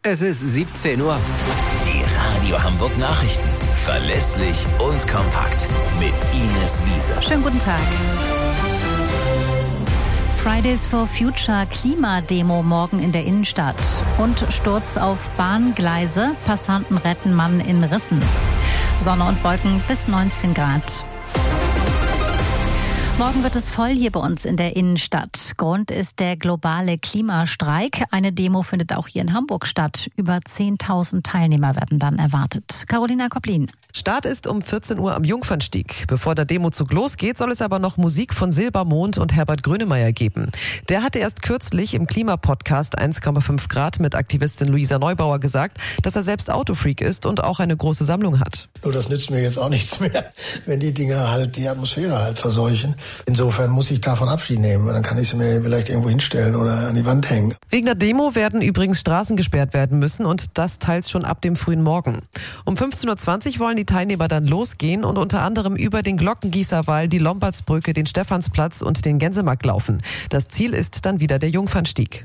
Es ist 17 Uhr. Die Radio Hamburg Nachrichten. Verlässlich und kompakt. Mit Ines Wiese. Schönen guten Tag. Fridays for Future Klimademo morgen in der Innenstadt. Und Sturz auf Bahngleise. Passanten retten Mann in Rissen. Sonne und Wolken bis 19 Grad. Morgen wird es voll hier bei uns in der Innenstadt. Grund ist der globale Klimastreik. Eine Demo findet auch hier in Hamburg statt. Über 10.000 Teilnehmer werden dann erwartet. Carolina Koplin. Start ist um 14 Uhr am Jungfernstieg. Bevor der Demozug losgeht, soll es aber noch Musik von Silbermond und Herbert Grönemeyer geben. Der hatte erst kürzlich im Klimapodcast 1,5 Grad mit Aktivistin Luisa Neubauer gesagt, dass er selbst Autofreak ist und auch eine große Sammlung hat. Nur das nützt mir jetzt auch nichts mehr, wenn die Dinger halt die Atmosphäre halt verseuchen. Insofern muss ich davon Abschied nehmen. Dann kann ich sie mir vielleicht irgendwo hinstellen oder an die Wand hängen. Wegen der Demo werden übrigens Straßen gesperrt werden müssen und das teils schon ab dem frühen Morgen. Um 15.20 Uhr wollen die Teilnehmer dann losgehen und unter anderem über den Glockengießerwall, die Lombardsbrücke, den Stephansplatz und den Gänsemarkt laufen. Das Ziel ist dann wieder der Jungfernstieg.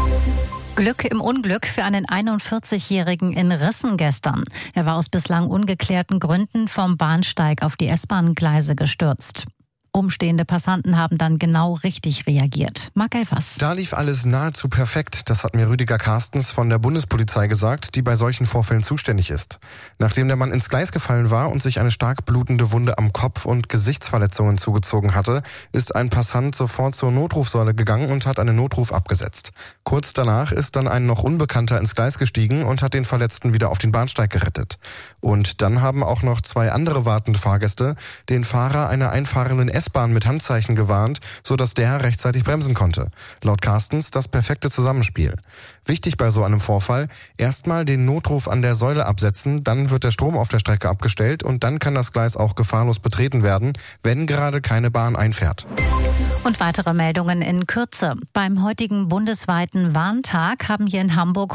Glück im Unglück für einen 41-Jährigen in Rissen gestern. Er war aus bislang ungeklärten Gründen vom Bahnsteig auf die S-Bahn-Gleise gestürzt. Umstehende Passanten haben dann genau richtig reagiert. Marc Elfers. Da lief alles nahezu perfekt. Das hat mir Rüdiger Carstens von der Bundespolizei gesagt, die bei solchen Vorfällen zuständig ist. Nachdem der Mann ins Gleis gefallen war und sich eine stark blutende Wunde am Kopf und Gesichtsverletzungen zugezogen hatte, ist ein Passant sofort zur Notrufsäule gegangen und hat einen Notruf abgesetzt. Kurz danach ist dann ein noch Unbekannter ins Gleis gestiegen und hat den Verletzten wieder auf den Bahnsteig gerettet. Und dann haben auch noch 2 andere wartende Fahrgäste den Fahrer einer einfahrenden S-Bahn mit Handzeichen gewarnt, sodass der rechtzeitig bremsen konnte. Laut Carstens das perfekte Zusammenspiel. Wichtig bei so einem Vorfall, erstmal den Notruf an der Säule absetzen, dann wird der Strom auf der Strecke abgestellt und dann kann das Gleis auch gefahrlos betreten werden, wenn gerade keine Bahn einfährt. Und weitere Meldungen in Kürze. Beim heutigen bundesweiten Warntag haben hier in Hamburg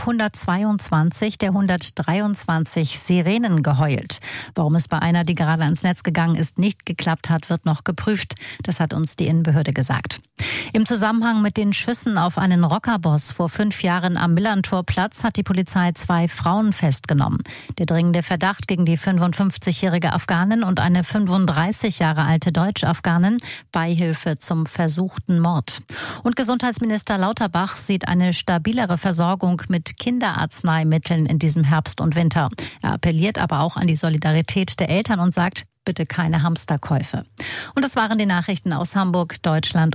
122 der 123 Sirenen geheult. Warum es bei einer, die gerade ans Netz gegangen ist, nicht geklappt hat, wird noch geprüft. Das hat uns die Innenbehörde gesagt. Im Zusammenhang mit den Schüssen auf einen Rockerboss vor 5 Jahren am Millantorplatz hat die Polizei 2 Frauen festgenommen. Der dringende Verdacht gegen die 55-jährige Afghanin und eine 35 Jahre alte Deutsch-Afghanin, Beihilfe zum versuchten Mord. Und Gesundheitsminister Lauterbach sieht eine stabilere Versorgung mit Kinderarzneimitteln in diesem Herbst und Winter. Er appelliert aber auch an die Solidarität der Eltern und sagt, bitte keine Hamsterkäufe. Und das waren die Nachrichten aus Hamburg, Deutschland